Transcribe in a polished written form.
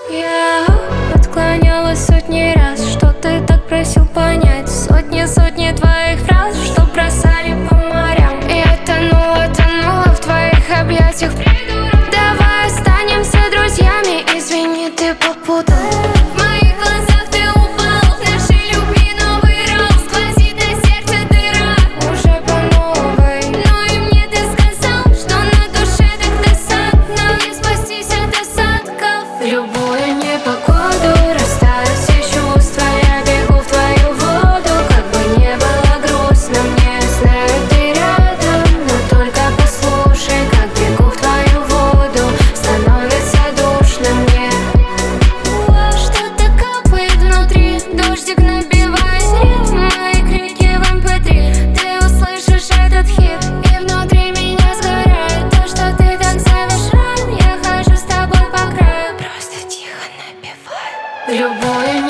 Я отклонялась сотни раз, что ты так просил понять. Сотни твоих фраз, что бросали по морям. Я тонула в твоих объятиях. Давай останемся друзьями. Извини, ты попутал. В моих глазах ты упал, в нашей любви новый раз. Сквозит на сердце дыра, уже по новой. Ну и мне ты сказал, что на душе так досадно. Не спастись от осадков. В любую непогоду растают все чувства. Я бегу в твою воду, как бы не было грустно мне. Знаю, ты рядом, но только послушай, как бегу в твою воду. Становится душно мне. Что-то капает внутри, дождик набивает ритм. Мои крики в MP3, ты услышишь этот хит. И внутри меня сгорает то, что ты так зовешь рай. Я хожу с тобой по краю, просто тихо напеваю. В любую